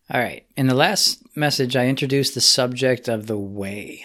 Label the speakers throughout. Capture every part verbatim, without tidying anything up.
Speaker 1: All right. In the last message, I introduced the subject of the way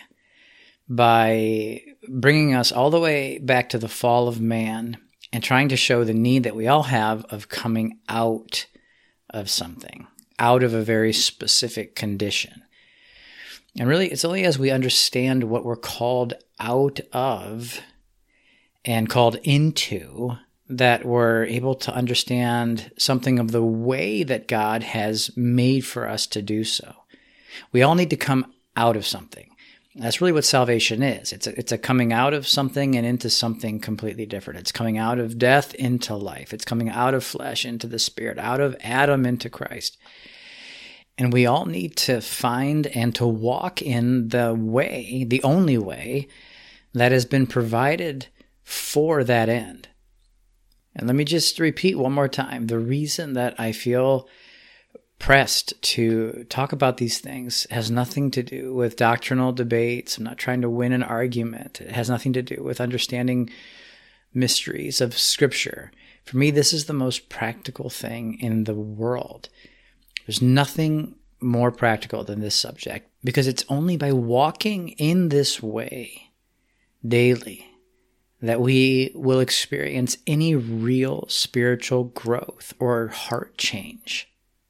Speaker 1: by bringing us all the way back to the fall of man and trying to show the need that we all have of coming out of something, out of a very specific condition. And really, it's only as we understand what we're called out of and called into that we're able to understand something of the way that God has made for us to do so. We all need to come out of something. That's really what salvation is. It's a, it's a coming out of something and into something completely different. It's coming out of death into life. It's coming out of flesh into the spirit, out of Adam into Christ. And we all need to find and to walk in the way, the only way, that has been provided for that end. And let me just repeat one more time. The reason that I feel pressed to talk about these things has nothing to do with doctrinal debates. I'm not trying to win an argument. It has nothing to do with understanding mysteries of Scripture. For me, this is the most practical thing in the world. There's nothing more practical than this subject, because it's only by walking in this way daily that we will experience any real spiritual growth or heart change.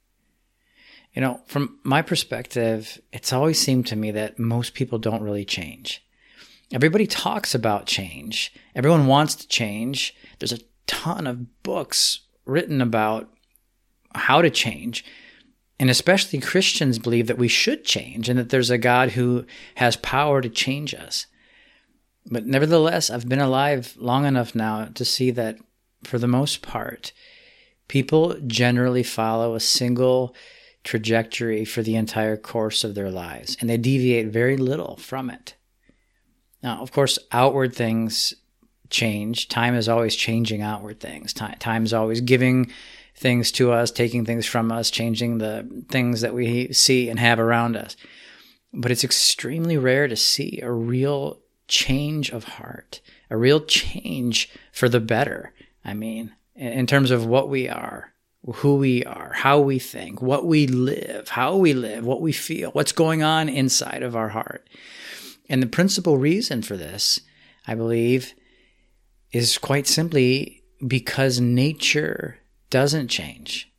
Speaker 1: You know, from my perspective, it's always seemed to me that most people don't really change. Everybody talks about change. Everyone wants to change. There's a ton of books written about how to change. And especially Christians believe that we should change and that there's a God who has power to change us. But nevertheless, I've been alive long enough now to see that, for the most part, people generally follow a single trajectory for the entire course of their lives, and they deviate very little from it. Now, of course, outward things change. Time is always changing outward things. Time is always giving things to us, taking things from us, changing the things that we see and have around us. But it's extremely rare to see a real change of heart, a real change for the better. I mean, in terms of what we are, who we are, how we think, what we live, how we live, what we feel, what's going on inside of our heart. And the principal reason for this, I believe, is quite simply because nature doesn't change.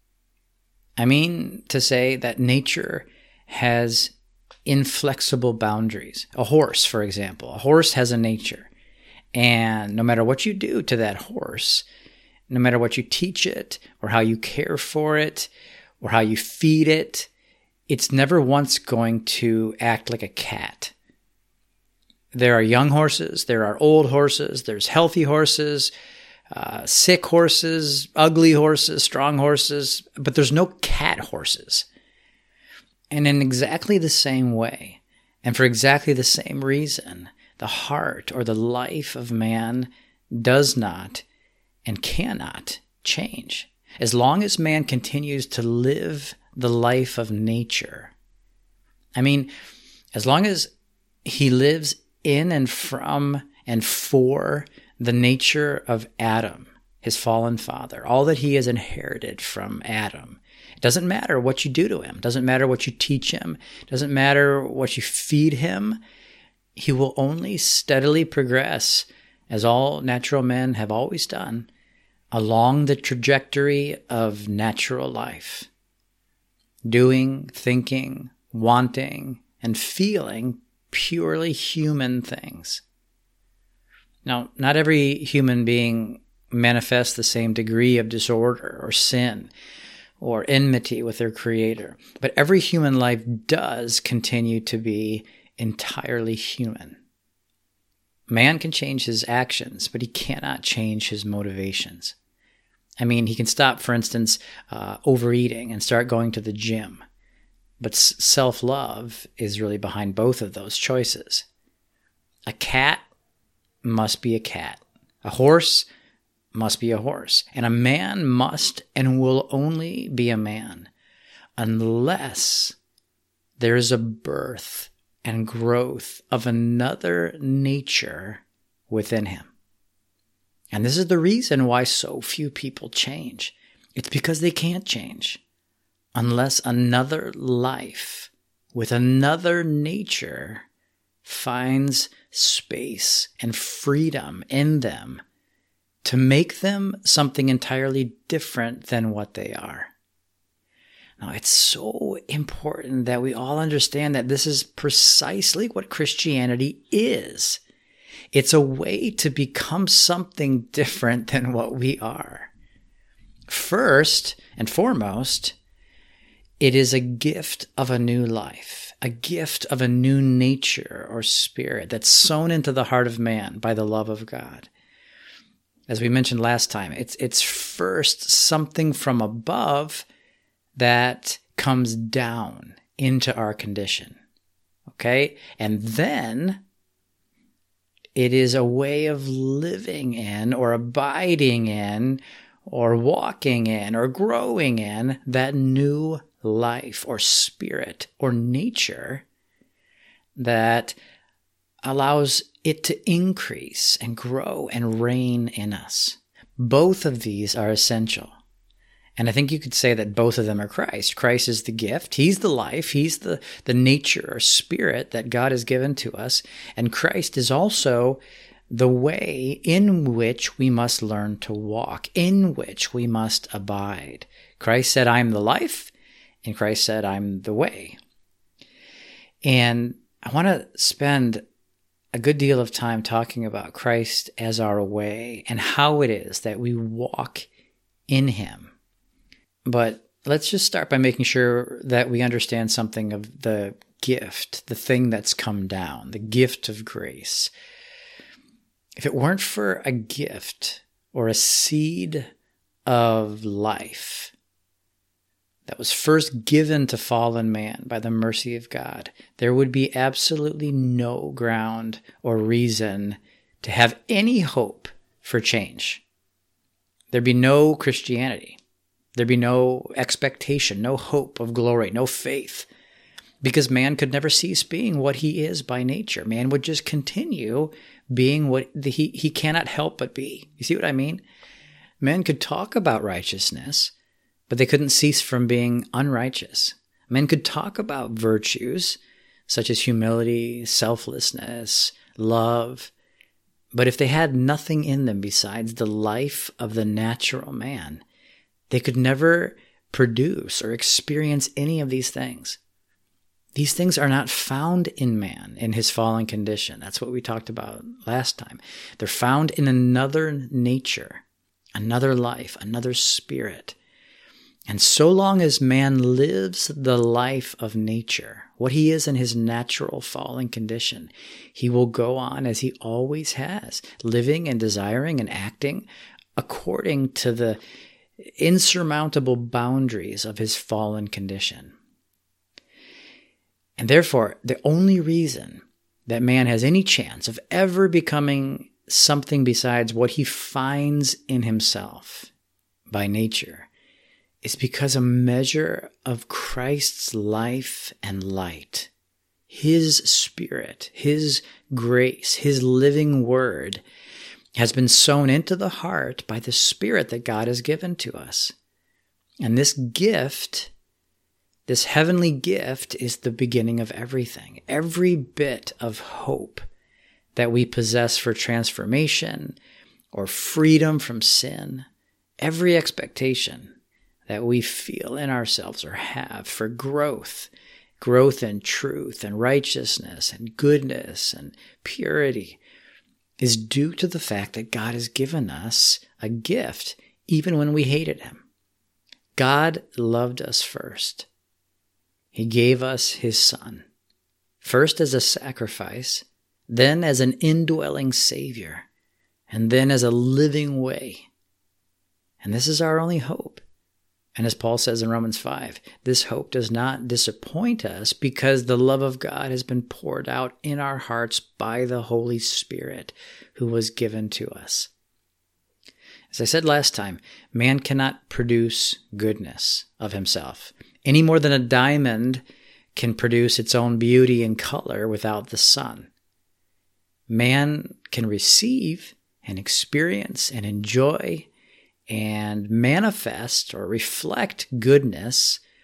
Speaker 1: I mean to say that nature has inflexible boundaries. A horse, for example. A horse has a nature. And no matter what you do to that horse, no matter what you teach it, or how you care for it, or how you feed it, it's never once going to act like a cat. There are young horses, there are old horses, there's healthy horses, uh, sick horses, ugly horses, strong horses, but there's no cat horses. And in exactly the same way, and for exactly the same reason, the heart or the life of man does not and cannot change. As long as man continues to live the life of nature. I mean, as long as he lives in and from and for the nature of Adam, his fallen father, all that he has inherited from Adam. It doesn't matter what you do to him. It doesn't matter what you teach him. It doesn't matter what you feed him. He will only steadily progress, as all natural men have always done, along the trajectory of natural life, doing, thinking, wanting, and feeling purely human things. Now, not every human being manifests the same degree of disorder or sin or enmity with their Creator, but every human life does continue to be entirely human. Man can change his actions, but he cannot change his motivations. I mean, he can stop, for instance, uh, overeating and start going to the gym. But self-love is really behind both of those choices. A cat must be a cat. A horse must be a horse. And a man must and will only be a man unless there is a birth and growth of another nature within him. And this is the reason why so few people change. It's because they can't change. unless another life with another nature finds space and freedom in them to make them something entirely different than what they are. Now, it's so important that we all understand that this is precisely what Christianity is. It's a way to become something different than what we are. First and foremost, it is a gift of a new life, a gift of a new nature or spirit that's sown into the heart of man by the love of God. As we mentioned last time, it's it's first something from above that comes down into our condition, okay? And then it is a way of living in or abiding in or walking in or growing in that new life or spirit or nature that allows it to increase and grow and reign in us. Both of these are essential. And I think you could say that both of them are Christ. Christ is the gift. He's the life. He's the, the nature or spirit that God has given to us. And Christ is also the way in which we must learn to walk, in which we must abide. Christ said, "I'm the life," and Christ said, "I'm the way." And I want to spend a good deal of time talking about Christ as our way and how it is that we walk in him. But let's just start by making sure that we understand something of the gift, the thing that's come down, the gift of grace. If it weren't for a gift or a seed of life that was first given to fallen man by the mercy of God, there would be absolutely no ground or reason to have any hope for change. There'd be no Christianity. There'd be no expectation, no hope of glory, no faith, because man could never cease being what he is by nature. Man would just continue being what the, he, he cannot help but be. You see what I mean? Men could talk about righteousness, but they couldn't cease from being unrighteous. Men could talk about virtues such as humility, selflessness, love, but if they had nothing in them besides the life of the natural man, they could never produce or experience any of these things. These things are not found in man in his fallen condition. That's what we talked about last time. They're found in another nature, another life, another spirit. And so long as man lives the life of nature, what he is in his natural fallen condition, he will go on as he always has, living and desiring and acting according to the insurmountable boundaries of his fallen condition. And therefore, the only reason that man has any chance of ever becoming something besides what he finds in himself by nature is because a measure of Christ's life and light, his spirit, his grace, his living word has been sown into the heart by the Spirit that God has given to us. And this gift, this heavenly gift, is the beginning of everything. Every bit of hope that we possess for transformation or freedom from sin, every expectation that we feel in ourselves or have for growth, growth in truth and righteousness and goodness and purity, is due to the fact that God has given us a gift even when we hated him. God loved us first. He gave us his Son, first as a sacrifice, then as an indwelling Savior, and then as a living way. And this is our only hope. And as Paul says in Romans five, this hope does not disappoint us because the love of God has been poured out in our hearts by the Holy Spirit who was given to us. As I said last time, man cannot produce goodness of himself any more than a diamond can produce its own beauty and color without the sun. Man can receive and experience and enjoy and manifest or reflect goodness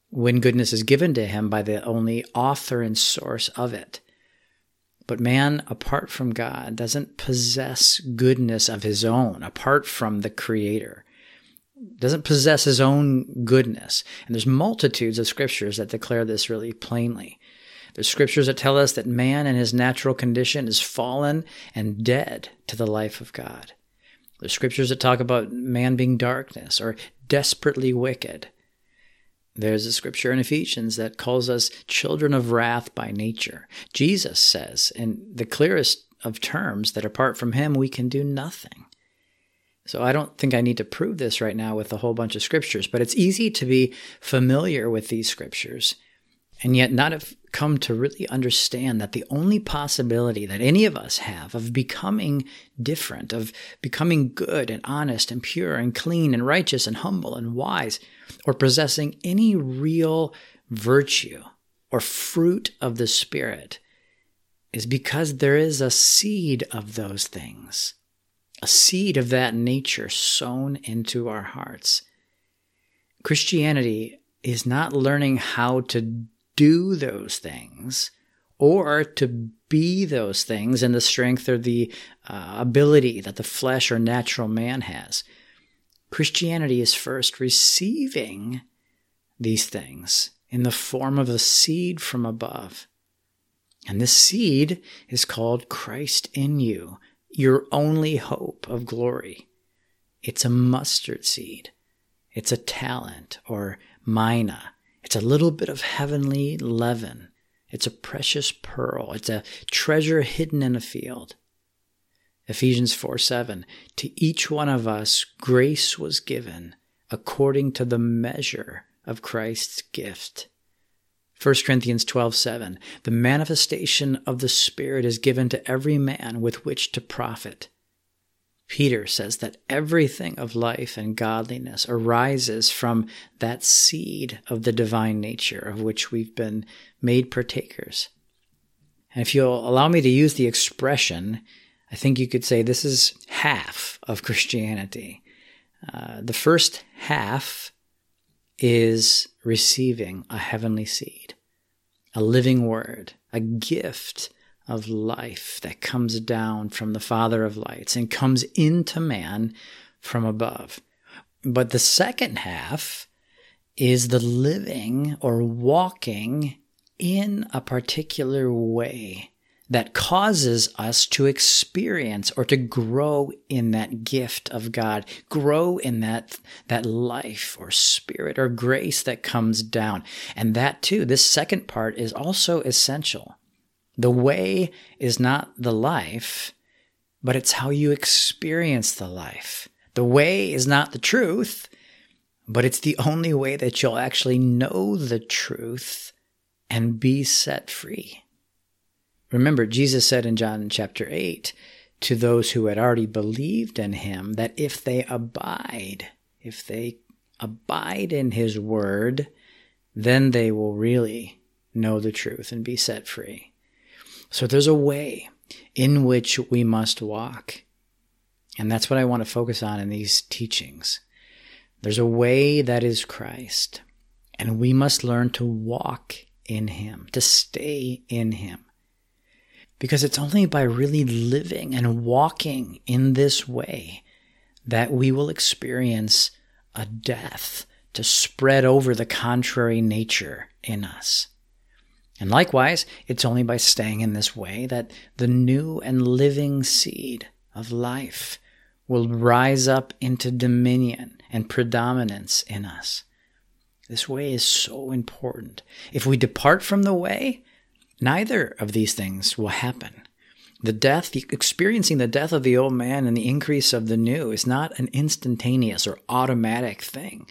Speaker 1: when goodness is given to him by the only author and source of it. But man, apart from God, doesn't possess goodness of his own, apart from the Creator. Doesn't possess his own goodness. And there's multitudes of scriptures that declare this really plainly. There's scriptures that tell us that man in his natural condition is fallen and dead to the life of God. There's scriptures that talk about man being darkness or desperately wicked. There's a scripture in Ephesians that calls us children of wrath by nature. Jesus says in the clearest of terms that apart from him we can do nothing. So I don't think I need to prove this right now with a whole bunch of scriptures, but it's easy to be familiar with these scriptures and yet not have come to really understand that the only possibility that any of us have of becoming different, of becoming good and honest and pure and clean and righteous and humble and wise, or possessing any real virtue or fruit of the Spirit, is because there is a seed of those things, a seed of that nature sown into our hearts. Christianity is not learning how to do those things or to be those things in the strength or the uh, ability that the flesh or natural man has. Christianity is first receiving these things in the form of a seed from above. And this seed is called Christ in you, your only hope of glory. It's a mustard seed. It's a talent or mina. It's a little bit of heavenly leaven. It's a precious pearl. It's a treasure hidden in a field. Ephesians four seven, to each one of us grace was given according to the measure of Christ's gift. First Corinthians twelve seven, the manifestation of the Spirit is given to every man with which to profit. Peter says that everything of life and godliness arises from that seed of the divine nature of which we've been made partakers. And if you'll allow me to use the expression, I think you could say this is half of Christianity. Uh, the first half is receiving a heavenly seed, a living word, a gift of life that comes down from the Father of lights and comes into man from above. But the second half is the living or walking in a particular way that causes us to experience or to grow in that gift of God, grow in that, that life or spirit or grace that comes down. And that too, this second part is also essential. The way is not the life, but it's how you experience the life. The way is not the truth, but it's the only way that you'll actually know the truth and be set free. Remember, Jesus said in John chapter eight to those who had already believed in him that if they abide, if they abide in his word, then they will really know the truth and be set free. So there's a way in which we must walk. And that's what I want to focus on in these teachings. There's a way that is Christ. And we must learn to walk in him, to stay in him. Because it's only by really living and walking in this way that we will experience a death to spread over the contrary nature in us. And likewise, it's only by staying in this way that the new and living seed of life will rise up into dominion and predominance in us. This way is so important. If we depart from the way, neither of these things will happen. The death, the experiencing the death of the old man and the increase of the new is not an instantaneous or automatic thing.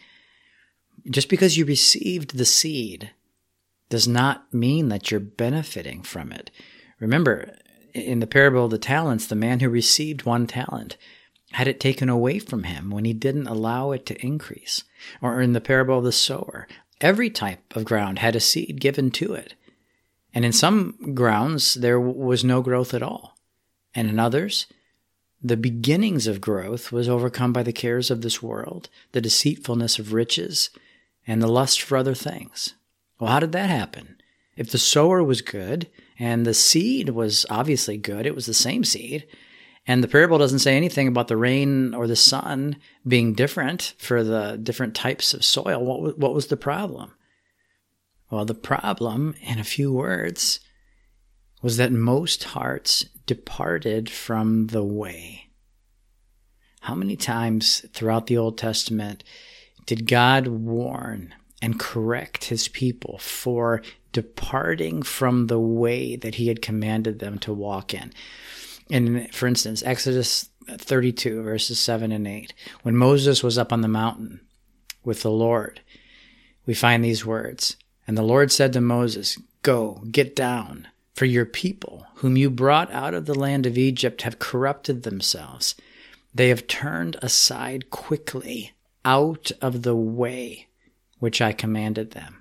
Speaker 1: Just because you received the seed does not mean that you're benefiting from it. Remember, in the parable of the talents, the man who received one talent had it taken away from him when he didn't allow it to increase. Or in the parable of the sower, every type of ground had a seed given to it. And in some grounds, there was no growth at all. And in others, the beginnings of growth was overcome by the cares of this world, the deceitfulness of riches, and the lust for other things. Well, how did that happen? If the sower was good and the seed was obviously good, it was the same seed, and the parable doesn't say anything about the rain or the sun being different for the different types of soil, what, what was the problem? Well, the problem, in a few words, was that most hearts departed from the way. How many times throughout the Old Testament did God warn and correct his people for departing from the way that he had commanded them to walk in? And for instance, Exodus thirty-two, verses seven and eight, when Moses was up on the mountain with the Lord, we find these words. And the Lord said to Moses, "Go, get down, for your people, whom you brought out of the land of Egypt, have corrupted themselves. They have turned aside quickly out of the way which I commanded them."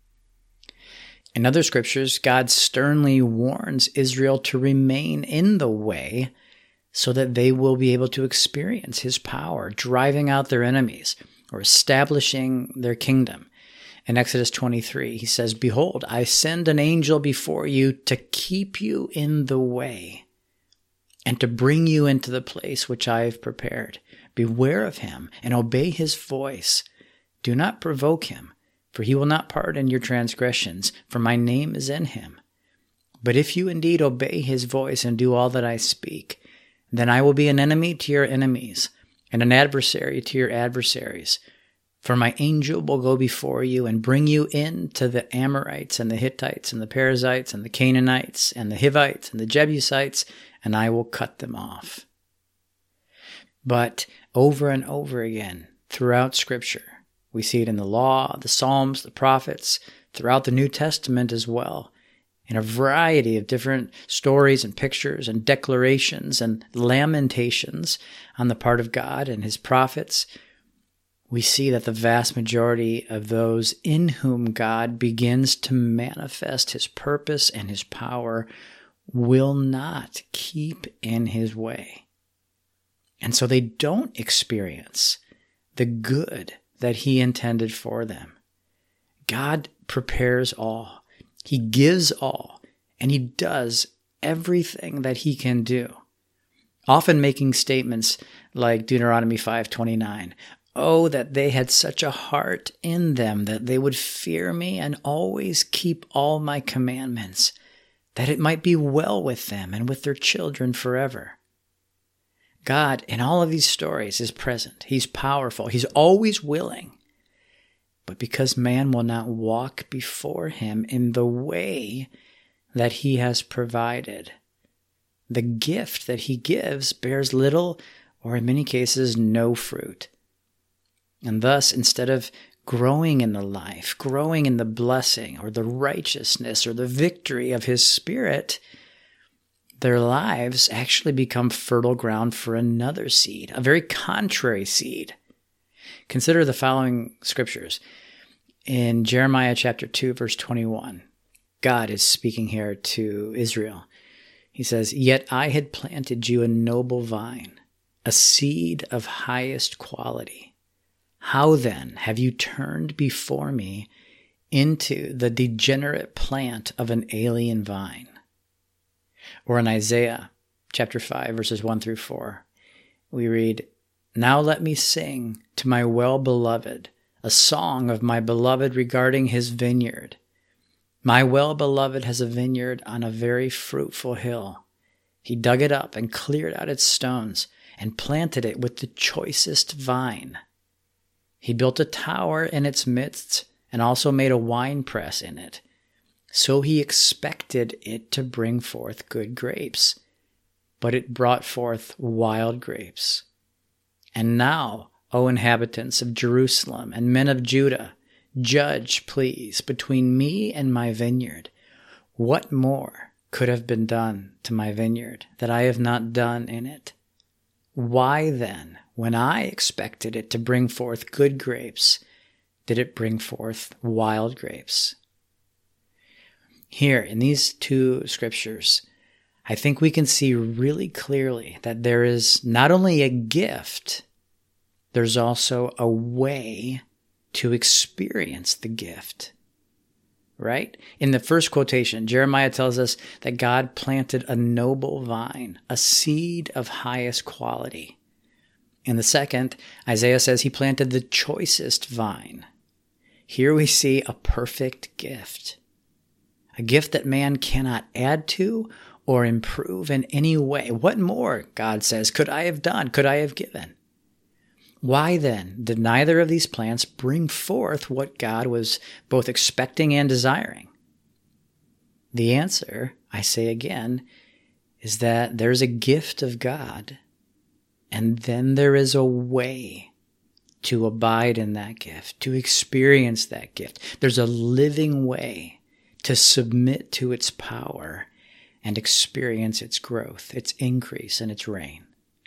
Speaker 1: In other scriptures, God sternly warns Israel to remain in the way so that they will be able to experience his power, driving out their enemies or establishing their kingdom. In Exodus twenty-three, he says, "Behold, I send an angel before you to keep you in the way and to bring you into the place which I have prepared. Beware of him and obey his voice. Do not provoke him, for he will not pardon your transgressions, for my name is in him. But if you indeed obey his voice and do all that I speak, then I will be an enemy to your enemies and an adversary to your adversaries. For my angel will go before you and bring you in to the Amorites and the Hittites and the Perizzites and the Canaanites and the Hivites and the Jebusites, and I will cut them off." But over and over again throughout Scripture, we see it in the law, the Psalms, the prophets, throughout the New Testament as well, in a variety of different stories and pictures and declarations and lamentations on the part of God and his prophets. We see that the vast majority of those in whom God begins to manifest his purpose and his power will not keep in his way. And so they don't experience the good that he intended for them. God prepares all. He gives all, and he does everything that he can do. Often making statements like Deuteronomy five twenty-nine, "Oh, that they had such a heart in them that they would fear me and always keep all my commandments, that it might be well with them and with their children forever." God, in all of these stories, is present. He's powerful. He's always willing. But because man will not walk before him in the way that he has provided, the gift that he gives bears little, or in many cases, no fruit. And thus, instead of growing in the life, growing in the blessing or the righteousness or the victory of his Spirit, their lives actually become fertile ground for another seed, a very contrary seed. Consider the following scriptures. In Jeremiah chapter two, verse twenty-one, God is speaking here to Israel. He says, "Yet I had planted you a noble vine, a seed of highest quality. How then have you turned before me into the degenerate plant of an alien vine?" Or in Isaiah chapter five, verses one through four, we read, "Now let me sing to my well-beloved a song of my beloved regarding his vineyard. My well-beloved has a vineyard on a very fruitful hill. He dug it up and cleared out its stones and planted it with the choicest vine. He built a tower in its midst and also made a winepress in it. So he expected it to bring forth good grapes, but it brought forth wild grapes. And now, O inhabitants of Jerusalem and men of Judah, judge, please, between me and my vineyard. What more could have been done to my vineyard that I have not done in it? Why then, when I expected it to bring forth good grapes, did it bring forth wild grapes?" Here, in these two scriptures, I think we can see really clearly that there is not only a gift, there's also a way to experience the gift. Right? In the first quotation, Jeremiah tells us that God planted a noble vine, a seed of highest quality. In the second, Isaiah says he planted the choicest vine. Here we see a perfect gift, a gift that man cannot add to or improve in any way. What more, God says, could I have done, could I have given? Why then did neither of these plants bring forth what God was both expecting and desiring? The answer, I say again, is that there's a gift of God, and then there is a way to abide in that gift, to experience that gift. There's a living way to submit to its power and experience its growth, its increase, and its reign.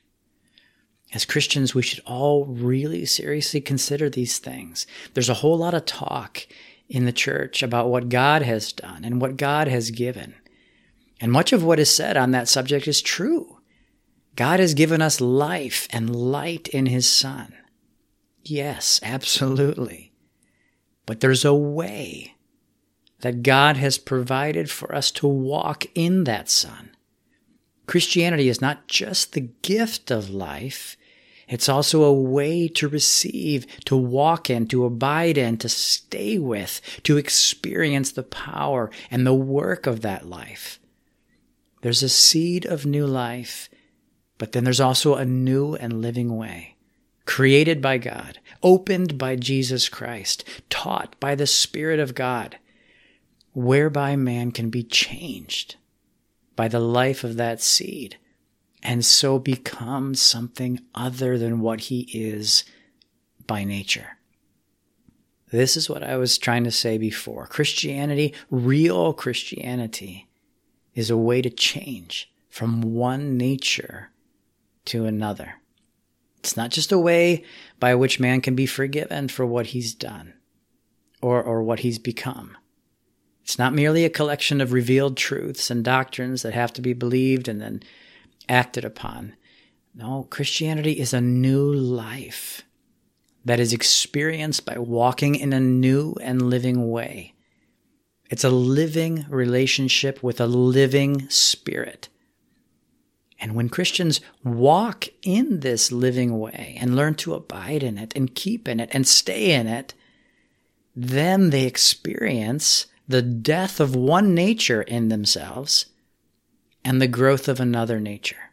Speaker 1: As Christians, we should all really seriously consider these things. There's a whole lot of talk in the church about what God has done and what God has given. And much of what is said on that subject is true. God has given us life and light in His Son. Yes, absolutely. But there's a way that God has provided for us to walk in that Son. Christianity is not just the gift of life, it's also a way to receive, to walk in, to abide in, to stay with, to experience the power and the work of that life. There's a seed of new life, but then there's also a new and living way, created by God, opened by Jesus Christ, taught by the Spirit of God, whereby man can be changed by the life of that seed, and so become something other than what he is by nature. This is what I was trying to say before. Christianity, real Christianity, is a way to change from one nature to another. It's not just a way by which man can be forgiven for what he's done or, or what he's become. It's not merely a collection of revealed truths and doctrines that have to be believed and then acted upon. No, Christianity is a new life that is experienced by walking in a new and living way. It's a living relationship with a living spirit. And when Christians walk in this living way and learn to abide in it and keep in it and stay in it, then they experience the death of one nature in themselves and the growth of another nature.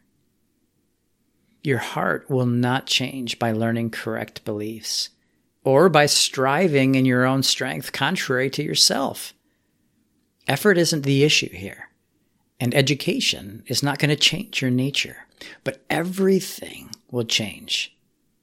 Speaker 1: Your heart will not change by learning correct beliefs or by striving in your own strength contrary to yourself. Effort isn't the issue here, and education is not going to change your nature, but everything will change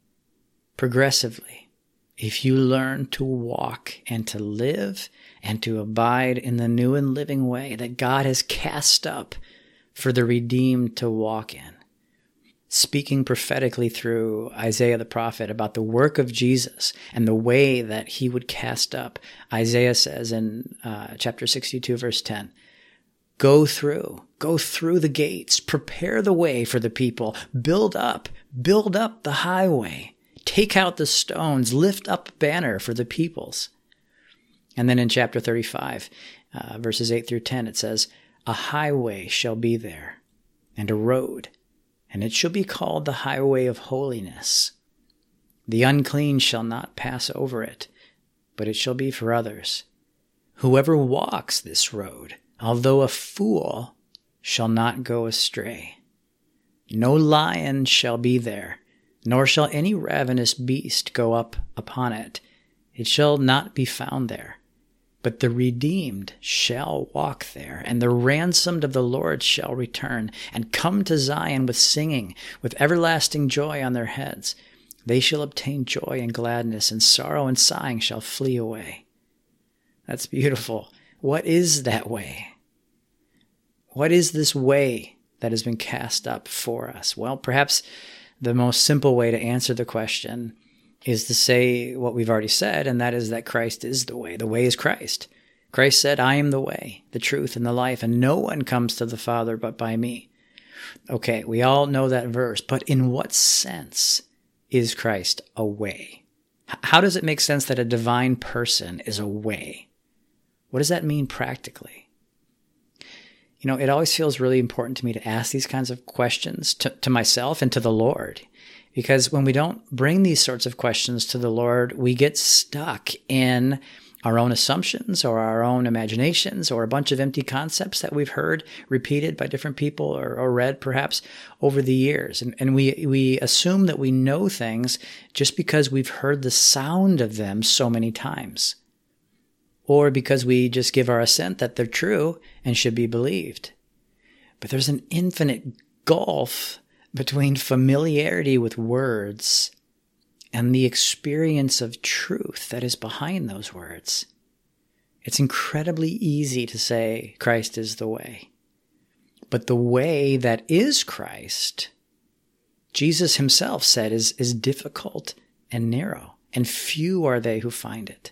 Speaker 1: progressively if you learn to walk and to live and to abide in the new and living way that God has cast up for the redeemed to walk in. Speaking prophetically through Isaiah the prophet about the work of Jesus and the way that he would cast up, Isaiah says in uh, chapter sixty-two, verse ten, Go through, go through the gates, prepare the way for the people, build up, build up the highway, take out the stones, lift up a banner for the peoples. And then in chapter thirty-five, uh, verses eight through ten, it says, A highway shall be there, and a road, and it shall be called the highway of holiness. The unclean shall not pass over it, but it shall be for others. Whoever walks this road, although a fool, shall not go astray. No lion shall be there, nor shall any ravenous beast go up upon it. It shall not be found there. But the redeemed shall walk there, and the ransomed of the Lord shall return, and come to Zion with singing, with everlasting joy on their heads. They shall obtain joy and gladness, and sorrow and sighing shall flee away. That's beautiful. What is that way? What is this way that has been cast up for us? Well, perhaps the most simple way to answer the question is to say what we've already said, and that is that Christ is the way. The way is Christ. Christ said, I am the way, the truth, and the life, and no one comes to the Father but by me. Okay, we all know that verse, but in what sense is Christ a way? How does it make sense that a divine person is a way? What does that mean practically? You know, it always feels really important to me to ask these kinds of questions to, to myself and to the Lord. Because when we don't bring these sorts of questions to the Lord, we get stuck in our own assumptions or our own imaginations or a bunch of empty concepts that we've heard repeated by different people or, or read perhaps over the years. And, and we, we assume that we know things just because we've heard the sound of them so many times, or because we just give our assent that they're true and should be believed. But there's an infinite gulf between familiarity with words and the experience of truth that is behind those words. It's incredibly easy to say Christ is the way. But the way that is Christ, Jesus himself said, is, is difficult and narrow, and few are they who find it.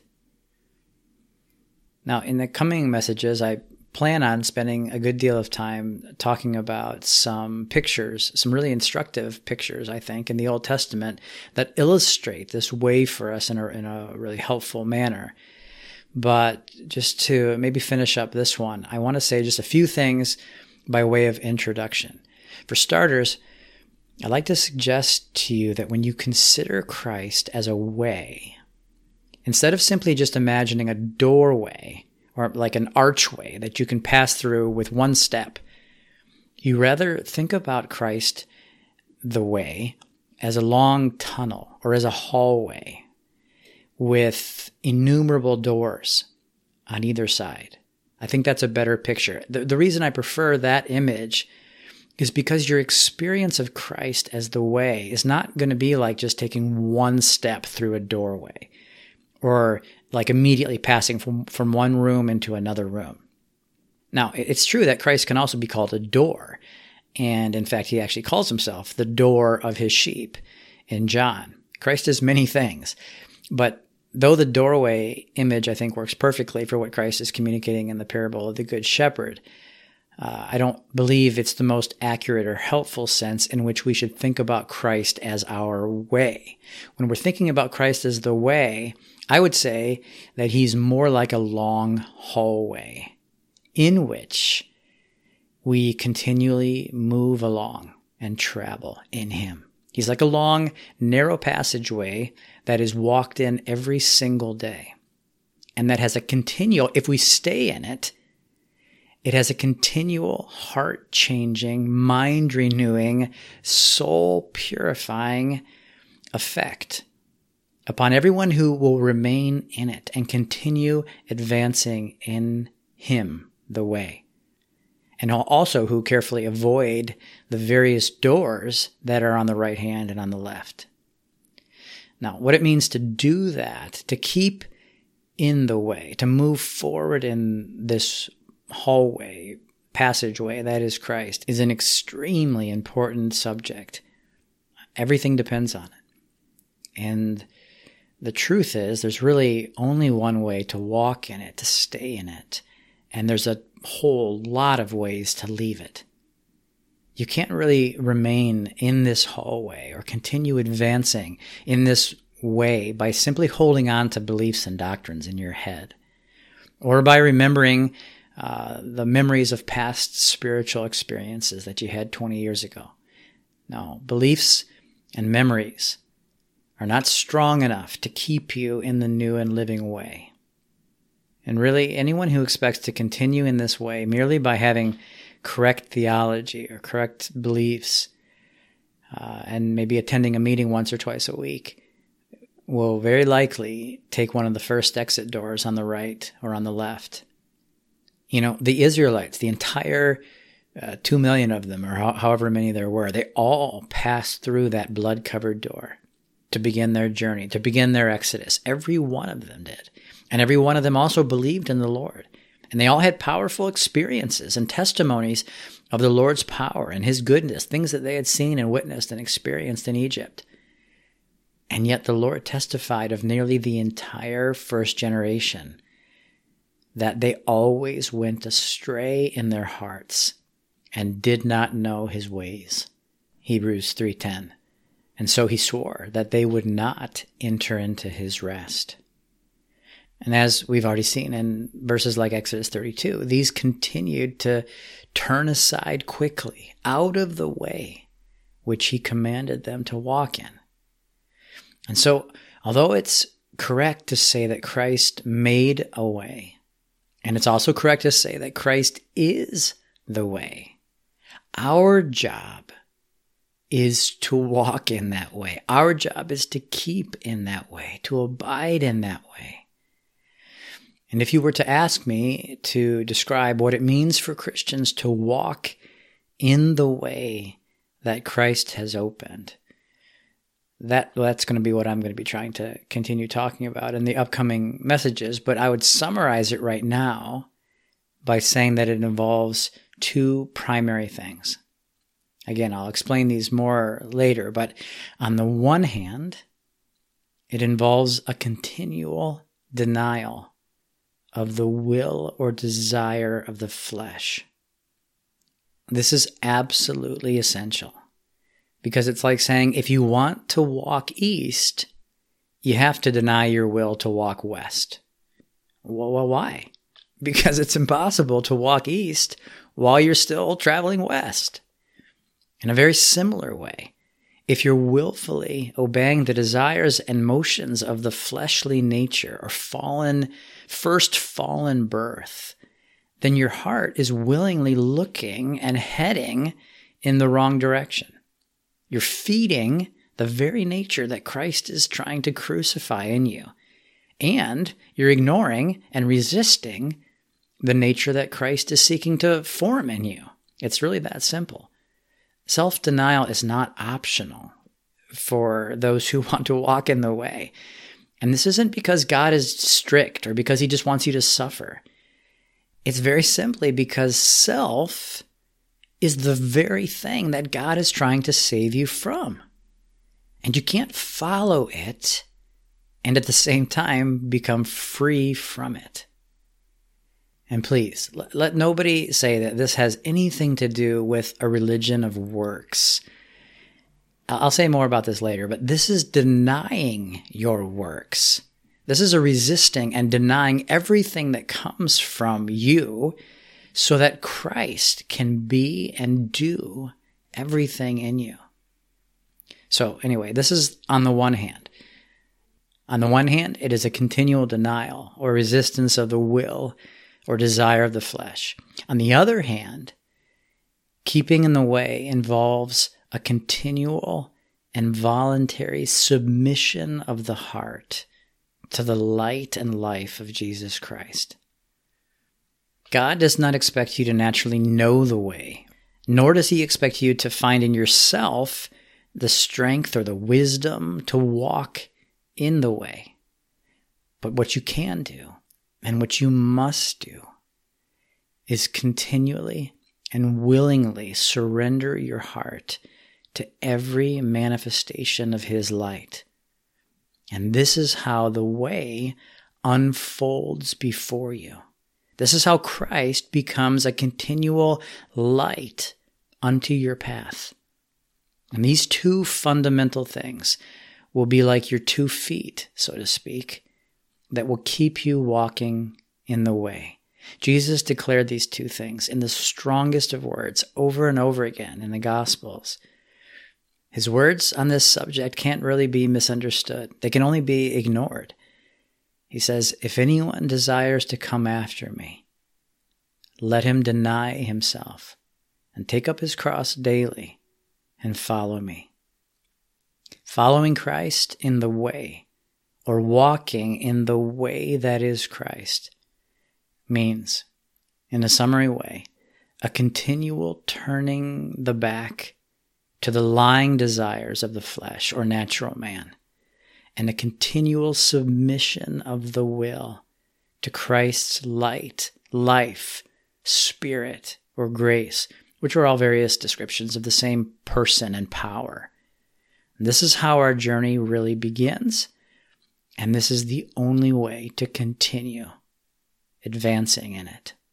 Speaker 1: Now, in the coming messages, I plan on spending a good deal of time talking about some pictures, some really instructive pictures, I think, in the Old Testament that illustrate this way for us in a, in a really helpful manner. But just to maybe finish up this one, I want to say just a few things by way of introduction. For starters, I'd like to suggest to you that when you consider Christ as a way, instead of simply just imagining a doorway or like an archway that you can pass through with one step, you rather think about Christ, the way, as a long tunnel or as a hallway with innumerable doors on either side. I think that's a better picture. The, the reason I prefer that image is because your experience of Christ as the way is not going to be like just taking one step through a doorway, or like immediately passing from, from one room into another room. Now, it's true that Christ can also be called a door. And in fact, he actually calls himself the door of his sheep in John. Christ is many things. But though the doorway image, I think, works perfectly for what Christ is communicating in the parable of the Good Shepherd, uh, I don't believe it's the most accurate or helpful sense in which we should think about Christ as our way. When we're thinking about Christ as the way, I would say that he's more like a long hallway in which we continually move along and travel in him. He's like a long, narrow passageway that is walked in every single day, and that has a continual, if we stay in it, it has a continual heart-changing, mind-renewing, soul-purifying effect upon everyone who will remain in it and continue advancing in him, the way. And also who carefully avoid the various doors that are on the right hand and on the left. Now, what it means to do that, to keep in the way, to move forward in this hallway, passageway that is Christ, is an extremely important subject. Everything depends on it. And the truth is, there's really only one way to walk in it, to stay in it. And there's a whole lot of ways to leave it. You can't really remain in this hallway or continue advancing in this way by simply holding on to beliefs and doctrines in your head, or by remembering uh, the memories of past spiritual experiences that you had twenty years ago. No, beliefs and memories are not strong enough to keep you in the new and living way. And really, anyone who expects to continue in this way merely by having correct theology or correct beliefs, uh, and maybe attending a meeting once or twice a week, will very likely take one of the first exit doors on the right or on the left. You know, the Israelites, the entire uh, two million of them, or ho- however many there were, they all passed through that blood-covered door to begin their journey, to begin their exodus. Every one of them did. And every one of them also believed in the Lord. And they all had powerful experiences and testimonies of the Lord's power and his goodness, things that they had seen and witnessed and experienced in Egypt. And yet the Lord testified of nearly the entire first generation that they always went astray in their hearts and did not know his ways. Hebrews three ten. And so he swore that they would not enter into his rest. And as we've already seen in verses like Exodus thirty-two, these continued to turn aside quickly out of the way which he commanded them to walk in. And so, although it's correct to say that Christ made a way, and it's also correct to say that Christ is the way, our job is to walk in that way. Our job is to keep in that way, to abide in that way. And if you were to ask me to describe what it means for Christians to walk in the way that Christ has opened, that that's going to be what I'm going to be trying to continue talking about in the upcoming messages. But I would summarize it right now by saying that it involves two primary things. Again, I'll explain these more later, but on the one hand, it involves a continual denial of the will or desire of the flesh. This is absolutely essential, because it's like saying if you want to walk east, you have to deny your will to walk west. Well, well why? Because it's impossible to walk east while you're still traveling west. In a very similar way, if you're willfully obeying the desires and motions of the fleshly nature or fallen, first fallen birth, then your heart is willingly looking and heading in the wrong direction. You're feeding the very nature that Christ is trying to crucify in you. And you're ignoring and resisting the nature that Christ is seeking to form in you. It's really that simple. Self-denial is not optional for those who want to walk in the way. And this isn't because God is strict or because he just wants you to suffer. It's very simply because self is the very thing that God is trying to save you from. And you can't follow it and at the same time become free from it. And please, let, let nobody say that this has anything to do with a religion of works. I'll say more about this later, but this is denying your works. This is a resisting and denying everything that comes from you so that Christ can be and do everything in you. So anyway, this is on the one hand. On the one hand, it is a continual denial or resistance of the will or desire of the flesh. On the other hand, keeping in the way involves a continual and voluntary submission of the heart to the light and life of Jesus Christ. God does not expect you to naturally know the way, nor does he expect you to find in yourself the strength or the wisdom to walk in the way. But what you can do, and what you must do, is continually and willingly surrender your heart to every manifestation of his light. And this is how the way unfolds before you. This is how Christ becomes a continual light unto your path. And these two fundamental things will be like your two feet, so to speak, that will keep you walking in the way. Jesus declared these two things in the strongest of words over and over again in the Gospels. His words on this subject can't really be misunderstood. They can only be ignored. He says, if anyone desires to come after me, let him deny himself and take up his cross daily and follow me. Following Christ in the way, or walking in the way that is Christ, means, in a summary way, a continual turning the back to the lying desires of the flesh or natural man, and a continual submission of the will to Christ's light, life, spirit, or grace, which are all various descriptions of the same person and power. This is how our journey really begins, and this is the only way to continue advancing in it.